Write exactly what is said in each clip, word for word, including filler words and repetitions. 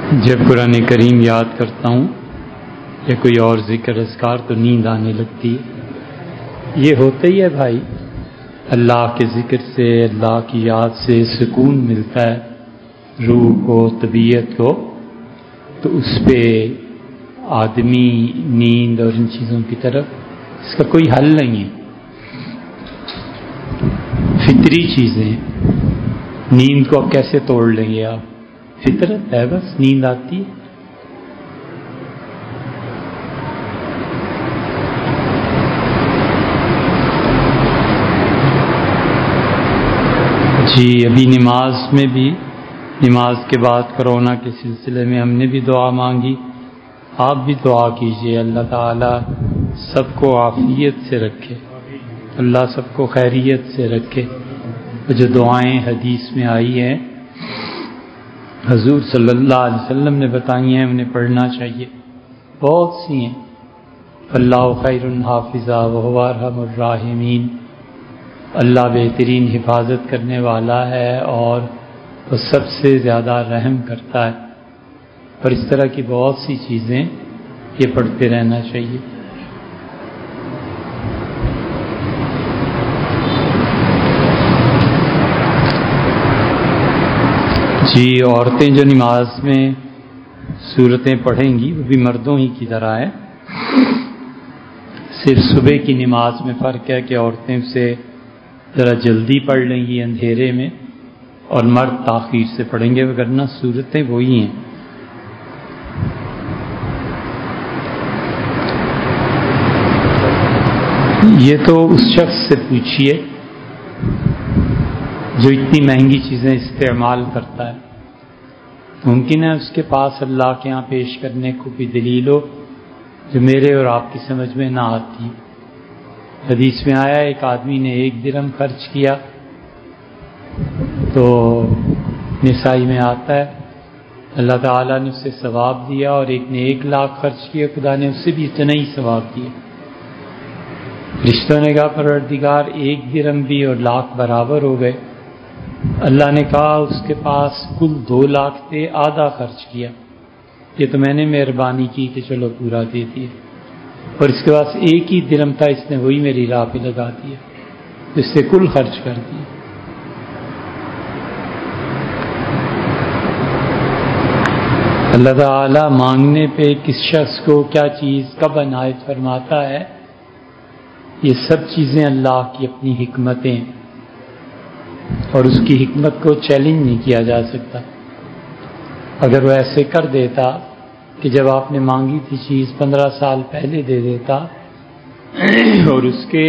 جب قرآن کریم یاد کرتا ہوں یا کوئی اور ذکر اذکار تو نیند آنے لگتی ہے۔ یہ ہوتا ہی ہے بھائی، اللہ کے ذکر سے، اللہ کی یاد سے سکون ملتا ہے روح کو، طبیعت کو، تو اس پہ آدمی نیند اور ان چیزوں کی طرف اس کا کوئی حل نہیں ہے، فطری چیزیں۔ نیند کو اب کیسے توڑ لیں گے آپ؟ فطرت ہے، بس نیند آتی ہے۔ جی ابھی نماز میں بھی، نماز کے بعد کرونا کے سلسلے میں ہم نے بھی دعا مانگی، آپ بھی دعا کیجئے اللہ تعالیٰ سب کو عافیت سے رکھے، اللہ سب کو خیریت سے رکھے۔ جو دعائیں حدیث میں آئی ہیں حضور صلی اللہ علیہ وسلم نے بتائی ہیں، انہیں پڑھنا چاہیے، بہت سی ہیں۔ اللہ خیر حافظہ وہو ارحم الراحمین، اللہ بہترین حفاظت کرنے والا ہے اور وہ سب سے زیادہ رحم کرتا ہے۔ اور اس طرح کی بہت سی چیزیں یہ پڑھتے رہنا چاہیے۔ جی عورتیں جو نماز میں سورتیں پڑھیں گی وہ بھی مردوں ہی کی طرح ہے، صرف صبح کی نماز میں فرق ہے کہ عورتیں اسے ذرا جلدی پڑھ لیں گی اندھیرے میں، اور مرد تاخیر سے پڑھیں گے، وگرنہ سورتیں وہی ہیں۔ یہ تو اس شخص سے پوچھیے جو اتنی مہنگی چیزیں استعمال کرتا ہے، ممکن ہے اس کے پاس اللہ کے ہاں پیش کرنے کو بھی دلیل ہو جو میرے اور آپ کی سمجھ میں نہ آتی۔ حدیث میں آیا ایک آدمی نے ایک درہم خرچ کیا، تو نسائی میں آتا ہے اللہ تعالیٰ نے اسے ثواب دیا، اور ایک نے ایک لاکھ خرچ کیا، خدا نے اسے بھی اتنا ہی ثواب دیا۔ رشتوں نے کہا پروردگار ایک درہم بھی اور لاکھ برابر ہو گئے۔ اللہ نے کہا اس کے پاس کل دو لاکھ تھے، آدھا خرچ کیا، یہ تو میں نے مہربانی کی کہ چلو پورا دے دیا، اور اس کے پاس ایک ہی درہم تھا، اس نے وہی میری راہ پہ لگا دیا، اس سے کل خرچ کر دیا۔ اللہ تعالیٰ مانگنے پہ کس شخص کو کیا چیز کب عنایت فرماتا ہے، یہ سب چیزیں اللہ کی اپنی حکمتیں، اور اس کی حکمت کو چیلنج نہیں کیا جا سکتا۔ اگر وہ ایسے کر دیتا کہ جب آپ نے مانگی تھی چیز پندرہ سال پہلے دے دیتا اور اس کے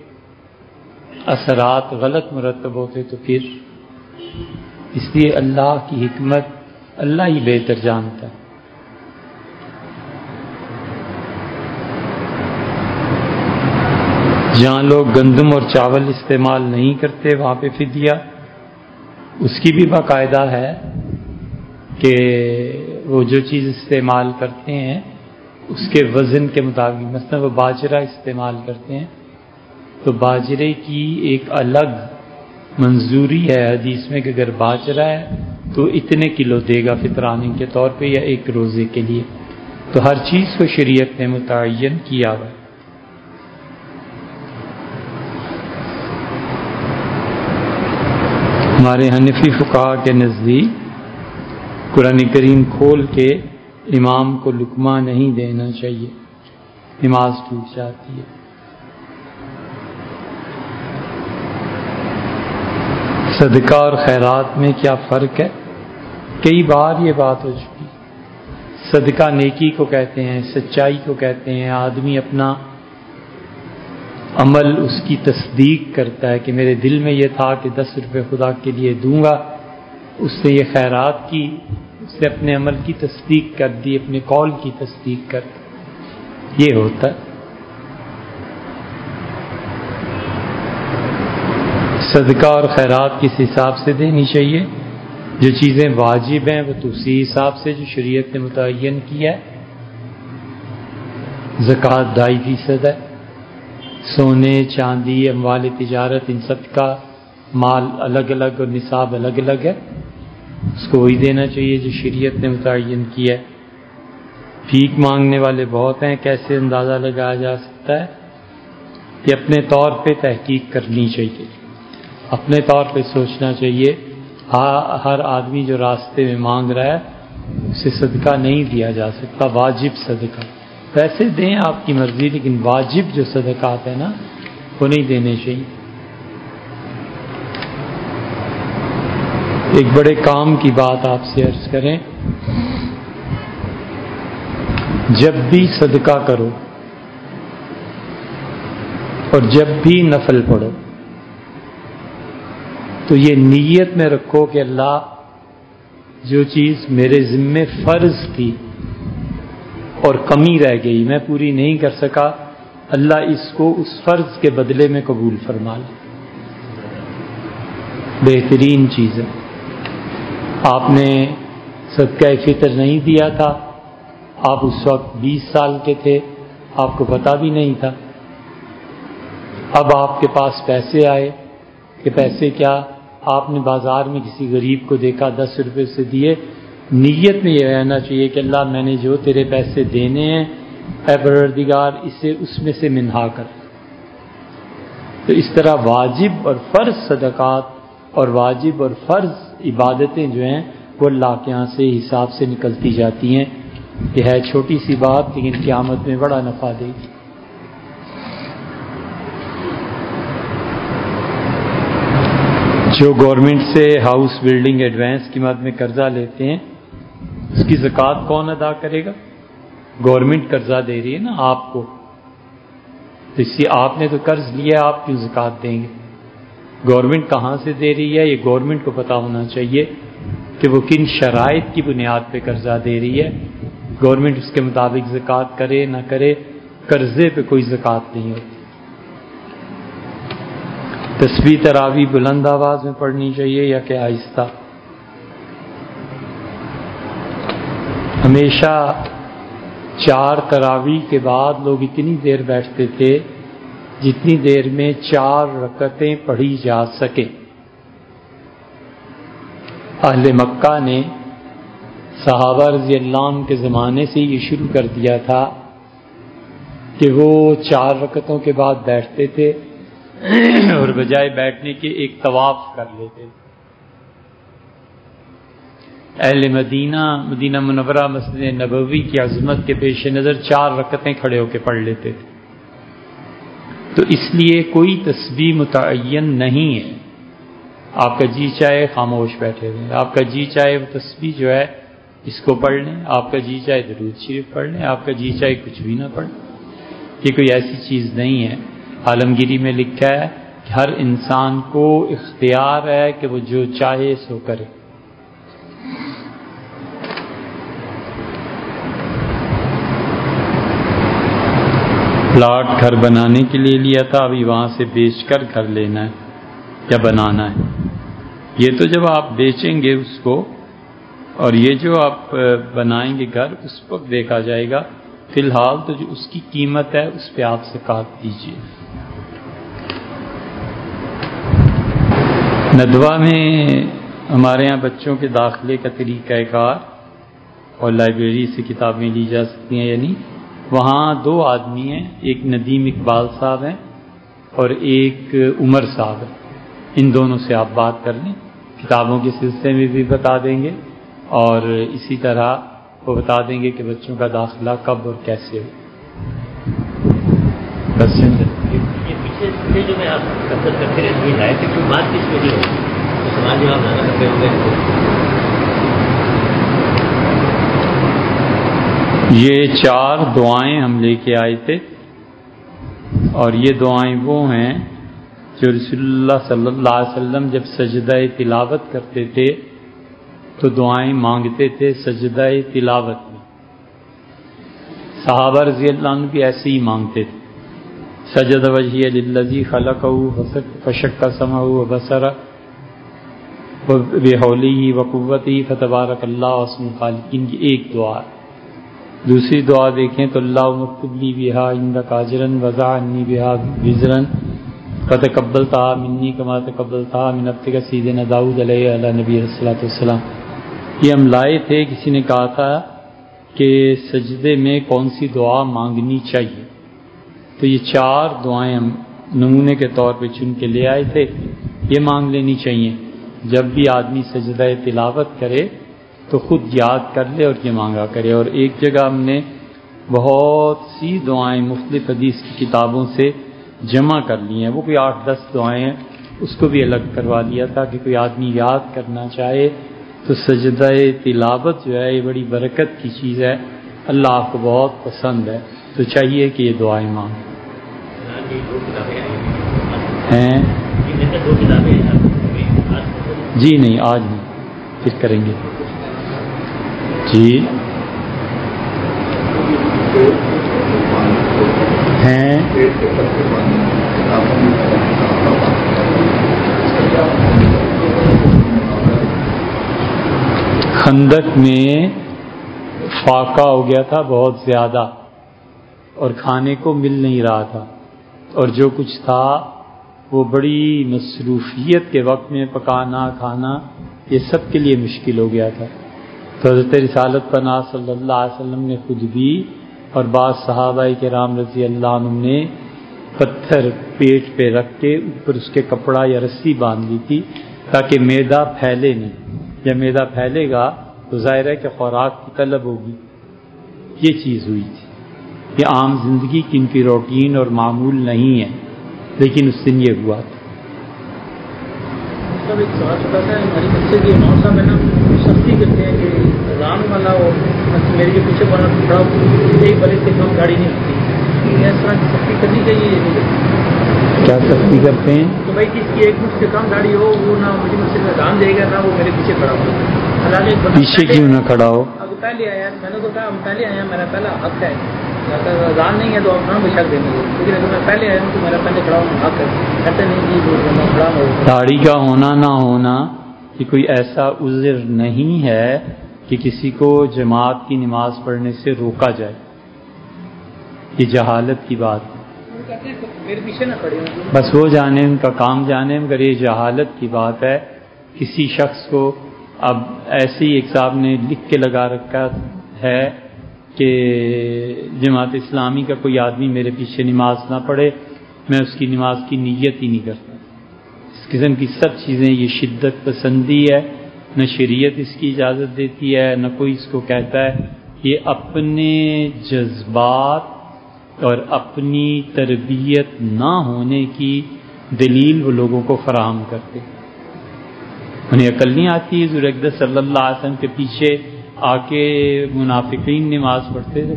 اثرات غلط مرتب ہوتے تو پھر، اس لیے اللہ کی حکمت اللہ ہی بہتر جانتا ہے۔ جہاں لوگ گندم اور چاول استعمال نہیں کرتے وہاں پہ فدیہ اس کی بھی باقاعدہ ہے کہ وہ جو چیز استعمال کرتے ہیں اس کے وزن کے مطابق، مثلا وہ باجرہ استعمال کرتے ہیں تو باجرے کی ایک الگ منظوری ہے حدیث میں کہ اگر باجرہ ہے تو اتنے کلو دے گا فطرانے کے طور پہ یا ایک روزے کے لیے، تو ہر چیز کو شریعت نے متعین کیا ہوا ہے۔ ہمارے حنفی فقہا کے نزدیک قرآن کریم کھول کے امام کو لقمہ نہیں دینا چاہیے، نماز ٹوٹ جاتی ہے۔ صدقہ اور خیرات میں کیا فرق ہے؟ کئی بار یہ بات ہو چکی۔ صدقہ نیکی کو کہتے ہیں، سچائی کو کہتے ہیں، آدمی اپنا عمل اس کی تصدیق کرتا ہے کہ میرے دل میں یہ تھا کہ دس روپے خدا کے لیے دوں گا، اس نے یہ خیرات کی، اس نے اپنے عمل کی تصدیق کر دی، اپنے قول کی تصدیق کر دی، یہ ہوتا ہے۔ صدقہ اور خیرات کس حساب سے دینی چاہیے؟ جو چیزیں واجب ہیں وہ تو اسی حساب سے جو شریعت نے متعین کیا ہے۔ زکوٰۃ ڈھائی فیصد ہے، سونے چاندی اموال تجارت ان سب کا مال الگ الگ اور نصاب الگ الگ ہے، اس کو وہی دینا چاہیے جو شریعت نے متعین کیا ہے۔ بھیک مانگنے والے بہت ہیں، کیسے اندازہ لگایا جا سکتا ہے کہ اپنے طور پہ تحقیق کرنی چاہیے، اپنے طور پہ سوچنا چاہیے۔ ہر آدمی جو راستے میں مانگ رہا ہے اسے صدقہ نہیں دیا جا سکتا، واجب صدقہ۔ پیسے دیں آپ کی مرضی، لیکن واجب جو صدقات ہیں نا وہ نہیں دینے چاہیے۔ ایک بڑے کام کی بات آپ سے عرض کریں، جب بھی صدقہ کرو اور جب بھی نفل پڑھو تو یہ نیت میں رکھو کہ اللہ جو چیز میرے ذمے فرض تھی اور کمی رہ گئی، میں پوری نہیں کر سکا، اللہ اس کو اس فرض کے بدلے میں قبول فرما لے۔ بہترین چیز ہے۔ آپ نے صدقہ فطر نہیں دیا تھا، آپ اس وقت بیس سال کے تھے، آپ کو پتہ بھی نہیں تھا۔ اب آپ کے پاس پیسے آئے کہ پیسے کیا، آپ نے بازار میں کسی غریب کو دیکھا، دس روپے سے دیے، نیت میں یہ رہنا چاہیے کہ اللہ میں نے جو تیرے پیسے دینے ہیں اے پروردگار اسے اس میں سے منہا کر۔ تو اس طرح واجب اور فرض صدقات اور واجب اور فرض عبادتیں جو ہیں وہ اللہ کے یہاں سے حساب سے نکلتی جاتی ہیں۔ یہ ہے چھوٹی سی بات لیکن قیامت میں بڑا نفع دے گی۔ جو گورنمنٹ سے ہاؤس بلڈنگ ایڈوانس کی مد میں قرضہ لیتے ہیں اس کی زکوٰۃ کون ادا کرے گا؟ گورنمنٹ قرضہ دے رہی ہے نا آپ کو، تو اس سے آپ نے تو قرض لیا، آپ کیوں زکوٰۃ دیں گے؟ گورنمنٹ کہاں سے دے رہی ہے یہ گورنمنٹ کو پتہ ہونا چاہیے کہ وہ کن شرائط کی بنیاد پہ قرضہ دے رہی ہے۔ گورنمنٹ اس کے مطابق زکوٰۃ کرے نہ کرے، قرضے پہ کوئی زکوٰۃ نہیں ہوتی۔ تسبیح تراویح بلند آواز میں پڑھنی چاہیے یا کہ آہستہ؟ ہمیشہ چار تراویح کے بعد لوگ اتنی دیر بیٹھتے تھے جتنی دیر میں چار رکعتیں پڑھی جا سکے۔ اہل مکہ نے صحابہ رضی اللہ عنہ کے زمانے سے یہ شروع کر دیا تھا کہ وہ چار رکعتوں کے بعد بیٹھتے تھے اور بجائے بیٹھنے کے ایک طواف کر لیتے تھے۔ اہل مدینہ مدینہ منورہ مسجد نبوی کی عظمت کے پیش نظر چار رکعتیں کھڑے ہو کے پڑھ لیتے تھے۔ تو اس لیے کوئی تسبیح متعین نہیں ہے، آپ کا جی چاہے خاموش بیٹھے ہوئے، آپ کا جی چاہے وہ تسبیح جو ہے اس کو پڑھ لیں، آپ کا جی چاہے درود شریف پڑھ لیں، آپ کا جی چاہے کچھ بھی نہ پڑھ لیں۔ یہ کوئی ایسی چیز نہیں ہے۔ عالمگیری میں لکھا ہے کہ ہر انسان کو اختیار ہے کہ وہ جو چاہے سو کرے۔ پلاٹ گھر بنانے کے لیے لیا تھا، ابھی وہاں سے بیچ کر گھر لینا ہے یا بنانا ہے۔ یہ تو جب آپ بیچیں گے اس کو اور یہ جو آپ بنائیں گے گھر اس وقت دیکھا جائے گا، فی الحال تو جو اس کی قیمت ہے اس پہ آپ زکوٰۃ دیجیے۔ ندوہ میں ہمارے ہاں بچوں کے داخلے کا طریقہ کار اور لائبریری سے کتابیں لی جا سکتی ہیں، یعنی وہاں دو آدمی ہیں، ایک ندیم اقبال صاحب ہیں اور ایک عمر صاحب ہیں، ان دونوں سے آپ بات کر لیں، کتابوں کے سلسلے میں بھی بتا دیں گے اور اسی طرح وہ بتا دیں گے کہ بچوں کا داخلہ کب اور کیسے ہو۔ بس یہ پیچھے جو میں آپ کثرت کرتے رہتے ہیں لائف کی بات کس میں نہیں ہوتی، سوال جواب زیادہ کرتے ہوئے۔ یہ چار دعائیں ہم لے کے آئے تھے اور یہ دعائیں وہ ہیں جو رسول اللہ صلی اللہ علیہ وسلم جب سجدہ تلاوت کرتے تھے تو دعائیں مانگتے تھے سجدہ تلاوت میں۔ صحابہ رضی اللہ عنہ بھی ایسے ہی مانگتے تھے، سجد وجہی للذی خلقہ فشق سمعہ وبصرہ بحولہ وقوتہ فتبارک اللہ احسن الخالقین کی ایک دعا۔ دوسری دعا دیکھیں تو اللہ مکتب لی بہا عندک اجرا وضع عنی بہا وزرا فتقبلتہا منی کما تقبلتہا من عبدک سیدنا داؤد علیہ علی نبی صلی اللہ علیہ وسلم۔ یہ ہم لائے تھے، کسی نے کہا تھا کہ سجدے میں کون سی دعا مانگنی چاہیے، تو یہ چار دعائیں ہم نمونے کے طور پہ چن کے لے آئے تھے، یہ مانگ لینی چاہیے جب بھی آدمی سجدہ تلاوت کرے تو خود یاد کر لے اور یہ مانگا کرے۔ اور ایک جگہ ہم نے بہت سی دعائیں مختلف حدیث کی کتابوں سے جمع کر لی ہیں، وہ کوئی آٹھ دس دعائیں ہیں، اس کو بھی الگ کروا لیا تھا کہ کوئی آدمی یاد کرنا چاہے تو سجدہ تلاوت جو ہے یہ بڑی برکت کی چیز ہے، اللہ آپ کو بہت پسند ہے، تو چاہیے کہ یہ دعائیں مانگیں۔ ہیں جی نہیں، آج نہیں، پھر کریں گے۔ جی ہیں خندق میں فاقہ ہو گیا تھا بہت زیادہ اور کھانے کو مل نہیں رہا تھا، اور جو کچھ تھا وہ بڑی مصروفیت کے وقت میں پکانا کھانا یہ سب کے لیے مشکل ہو گیا تھا، تو حضرت رسالت پناہ صلی اللہ علیہ وسلم نے خود بھی اور بعض صحابہ کرام رضی اللہ عنہم نے پتھر پیٹ پہ رکھ کے اوپر اس کے کپڑا یا رسی باندھ لی تھی تاکہ معدہ پھیلے نہیں، جب معدہ پھیلے گا تو ظاہر ہے کہ خوراک کی طلب ہوگی، یہ چیز ہوئی تھی۔ یہ عام زندگی کی ان کی روٹین اور معمول نہیں ہے، لیکن اس دن یہ ہوا تھا۔ سب ایک سوال چھوٹا سا ہے، ہماری مسجد کے امام صاحب ہے نا، سختی کرتے ہیں کہ اذان والا ہو میرے کے پیچھے بنا کھڑا ہو ایک بڑے سے کم گاڑی نہیں ہوتی، اس طرح کی سختی کرنی چاہیے؟ کیا سختی کرتے ہیں؟ تو بھائی جس کی ایک مجھ سے کم گاڑی ہو وہ نہ مجھے مسجد میں اذان دے گا نہ وہ میرے پیچھے کھڑا ہو، پیچھے کیوں نہ کھڑا ہو؟ اب پہلے آیا، میں نے تو کہا ہم پہلے آئے ہیں، میرا پہلا حق ہے، اذان نہیں ہے تو آپ نہ بشک دیں گے، لیکن اگر میں پہلے آیا ہوں تو میرا پہلے کھڑا ہونا حق ہے، کہتے نہیں جی میں کھڑا ہوں۔ داڑھی کا ہونا نہ ہونا یہ کوئی ایسا عذر نہیں ہے کہ کسی کو جماعت کی نماز پڑھنے سے روکا جائے، یہ جہالت کی بات ہے، میرے پیچھے نہ کھڑے ہوں، بس وہ جانے، ان کا کام جانے، مگر یہ جہالت کی بات ہے۔ کسی شخص کو اب ایسے ہی ایک صاحب نے لکھ کے لگا رکھا ہے کہ جماعت اسلامی کا کوئی آدمی میرے پیچھے نماز نہ پڑھے، میں اس کی نماز کی نیت ہی نہیں کرتا۔ اس قسم کی سب چیزیں یہ شدت پسندی ہے، نہ شریعت اس کی اجازت دیتی ہے، نہ کوئی اس کو کہتا ہے، یہ اپنے جذبات اور اپنی تربیت نہ ہونے کی دلیل وہ لوگوں کو فراہم کرتے، انہیں عقل نہیں آتی۔ حضور اقدس صلی اللہ علیہ وسلم کے پیچھے آ کے منافقین نماز پڑھتے تھے،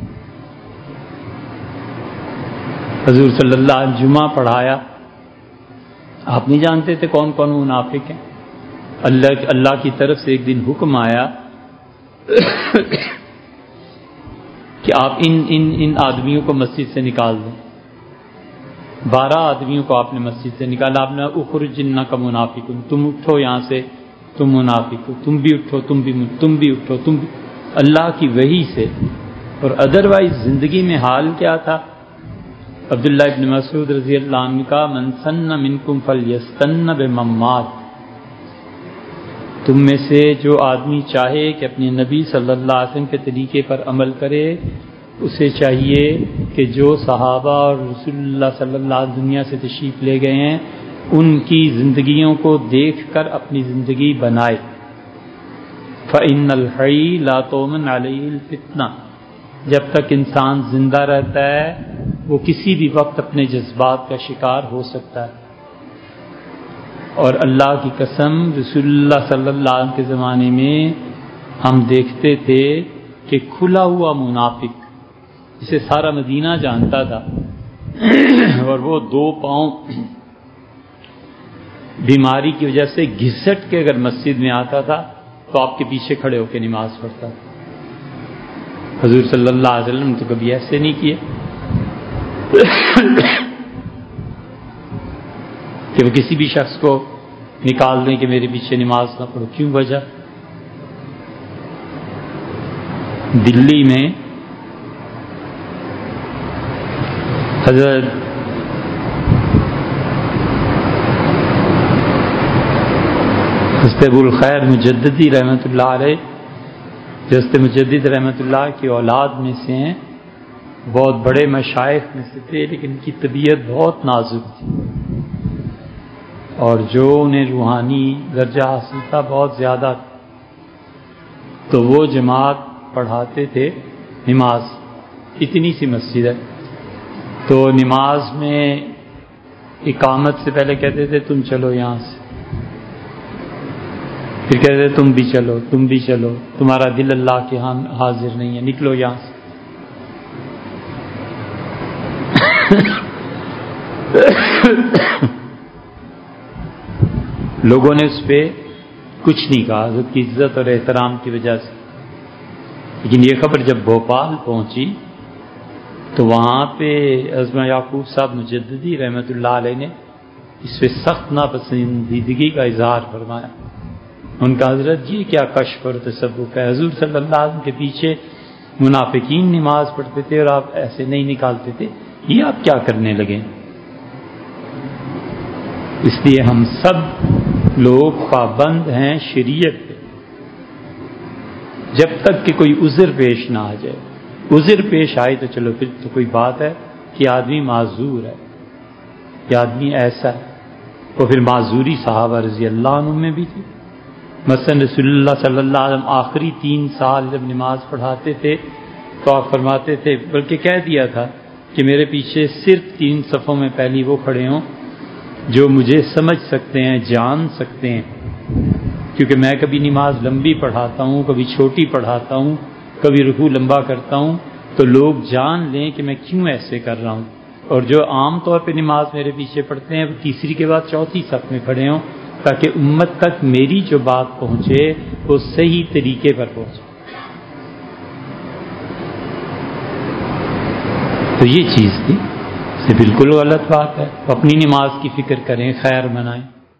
حضور صلی اللہ علیہ وسلم جمعہ پڑھایا، آپ نہیں جانتے تھے کون کون منافق ہیں؟ اللہ اللہ کی طرف سے ایک دن حکم آیا کہ آپ ان ان ان آدمیوں کو مسجد سے نکال دیں، بارہ آدمیوں کو آپ نے مسجد سے نکالا، آپ نے اخرجن کا منافق، تم اٹھو یہاں سے، تم منافق ہو، تم بھی اٹھو، تم بھی تم بھی اٹھو، تم بھی، اللہ کی وحی سے۔ اور ادروائز زندگی میں حال کیا تھا؟ عبداللہ ابن مسعود رضی اللہ عنہ کا من سن منکم فلیستن بمن مات، تم میں سے جو آدمی چاہے کہ اپنے نبی صلی اللہ علیہ وسلم کے طریقے پر عمل کرے، اسے چاہیے کہ جو صحابہ اور رسول اللہ صلی اللہ علیہ وسلم دنیا سے تشریف لے گئے ہیں ان کی زندگیوں کو دیکھ کر اپنی زندگی بنائے۔ فَإِنَّ الْحَيَّ لَا تُؤْمَنُ عَلَيْهِ الْفِتْنَةُ، جب تک انسان زندہ رہتا ہے وہ کسی بھی وقت اپنے جذبات کا شکار ہو سکتا ہے، اور اللہ کی قسم رسول اللہ صلی اللہ علیہ وسلم کے زمانے میں ہم دیکھتے تھے کہ کھلا ہوا منافق جسے سارا مدینہ جانتا تھا اور وہ دو پاؤں بیماری کی وجہ سے گھسٹ کے اگر مسجد میں آتا تھا تو آپ کے پیچھے کھڑے ہو کے نماز پڑھتا تھا۔ حضور صلی اللہ علیہ وسلم تو کبھی ایسے نہیں کیے کہ وہ کسی بھی شخص کو نکال دیں کہ میرے پیچھے نماز نہ پڑھو۔ کیوں وجہ؟ دلی میں حضرت حضرت ابو الخیر مجددی رحمۃ اللہ علیہ حضرت مجدد رحمۃ اللہ کی اولاد میں سے ہیں، بہت بڑے مشائخ میں سے تھے، لیکن ان کی طبیعت بہت نازک تھی، اور جو انہیں روحانی درجہ حاصل تھا بہت زیادہ تھا، تو وہ جماعت پڑھاتے تھے نماز، اتنی سی مسجد ہے، تو نماز میں اقامت سے پہلے کہتے تھے تم چلو یہاں سے، پھر کہتے تھے تم بھی چلو تم بھی چلو، تمہارا دل اللہ کے ہاں حاضر نہیں ہے، نکلو یہاں سے۔ لوگوں نے اس پہ کچھ نہیں کہا حضرت کی عزت اور احترام کی وجہ سے، لیکن یہ خبر جب بھوپال پہنچی تو وہاں پہ عظمہ یعقوب صاحب مجددی رحمۃ اللہ علیہ نے اس پہ سخت ناپسندیدگی کا اظہار فرمایا۔ ان کا حضرت یہ کیا کشف اور تصوف ہے، حضور صلی اللہ علیہ وسلم کے پیچھے منافقین نماز پڑھتے تھے اور آپ ایسے نہیں نکالتے تھے، یہ آپ کیا کرنے لگے؟ اس لیے ہم سب لوگ پابند ہیں شریعت پہ، جب تک کہ کوئی عذر پیش نہ آ جائے۔ عذر پیش آئے تو چلو پھر تو کوئی بات ہے کہ آدمی معذور ہے، کہ آدمی ایسا ہے، وہ پھر معذوری صحابہ رضی اللہ عنہ میں بھی تھی۔ مثلا رسول اللہ صلی اللہ علیہ وسلم آخری تین سال جب نماز پڑھاتے تھے تو آپ فرماتے تھے، بلکہ کہہ دیا تھا کہ میرے پیچھے صرف تین صفوں میں پہلی وہ کھڑے ہوں جو مجھے سمجھ سکتے ہیں، جان سکتے ہیں، کیونکہ میں کبھی نماز لمبی پڑھاتا ہوں، کبھی چھوٹی پڑھاتا ہوں، کبھی رکوع لمبا کرتا ہوں، تو لوگ جان لیں کہ میں کیوں ایسے کر رہا ہوں۔ اور جو عام طور پہ نماز میرے پیچھے پڑھتے ہیں وہ تیسری کے بعد چوتھی صف میں کھڑے ہوں، تاکہ امت تک میری جو بات پہنچے وہ صحیح طریقے پر پہنچے۔ تو یہ چیز تھی، یہ بالکل غلط بات ہے، اپنی نماز کی فکر کریں، خیر منائیں۔